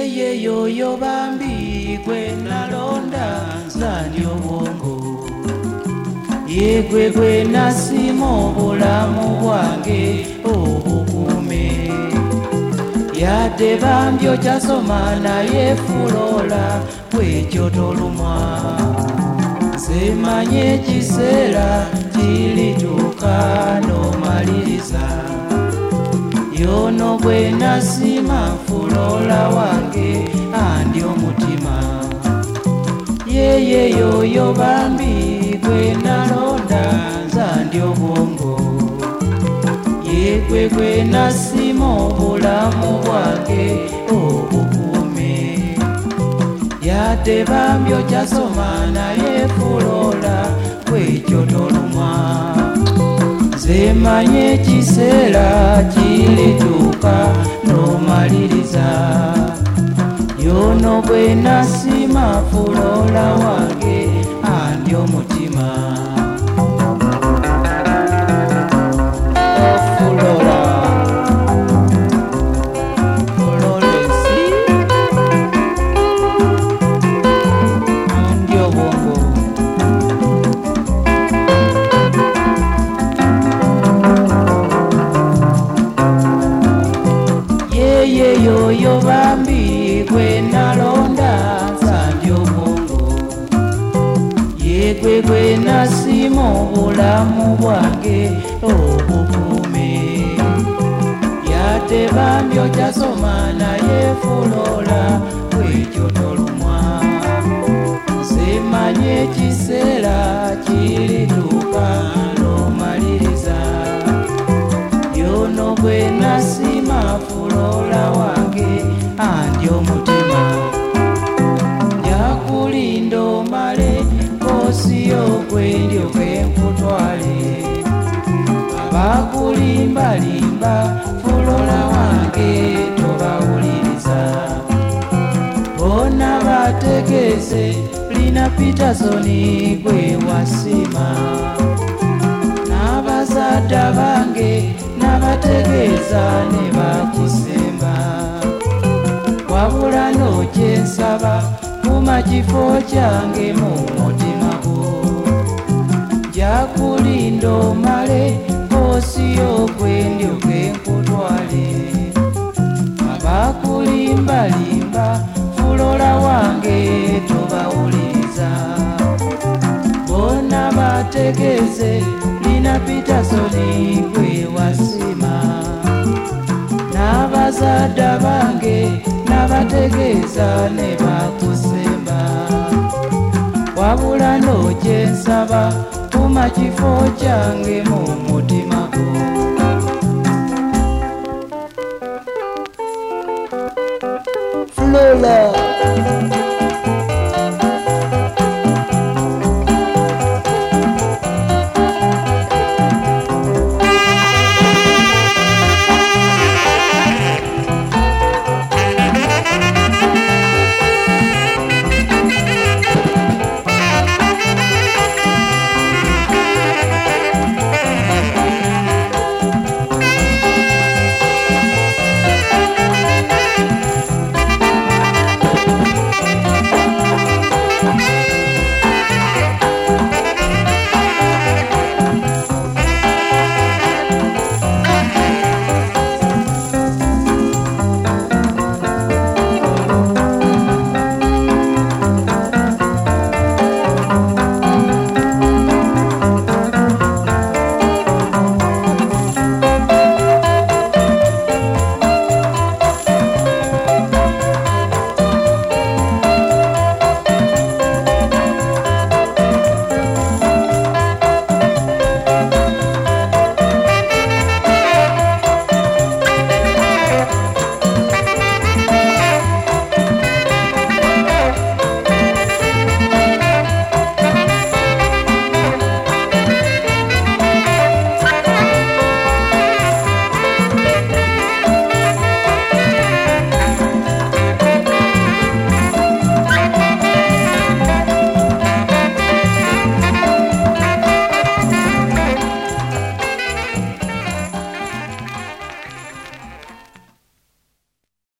Yeye yoyo bambi gwe nalonda nzani obwongo yegwe gwe nasima obulamu bwange obukume yadde bambi okyasoma naye fulola bwekyo tolumwa semanye ekiseera kirituuka n'omaliriza yono gwe nasima fulola wange andi omutima yeye yoyo bambi gwe nalonda nzandi obwongo yegwe gwe nasima obulamu bwange obukume yadde bambi okyasoma naye fulola bwekyo tolumwa semanye ekiseera kirituuka n'omaliriza yono gwe nasima fulola wange andi omutima fulola fulolesi andi obwongo yeye yoyo bambi gwe nalonda nzandi obwongo yegwe gwe nasima obulamu bwange obukume yadde bambi okyasoma naye fulola bwekyo tolumwa semanye ekiseera kirituuka n'omaliriza yono gwe nasima fulola wange andi omutima njakulinda omale kosiyo gwe ndyoke nkutwale abakulimbalimba fulola wange tobawuliriza bona bategeze lina Petersoni gwe wasima n'abazadde bange n'abategeeza ne bakisemba wabula n'okyensaba kuma kifo kyange mu mutima gwo njakulinda omale kosiyo gwe ndyoke nkutwale abakulimbalimba fulola wange tobawuliriza bona bategeze lina Petersoni gwe wasima n'abazadde bange n'abategeeza ne bakusemba wabula n'okyensaba kuma kifo kyange mu mutima gwo Fulola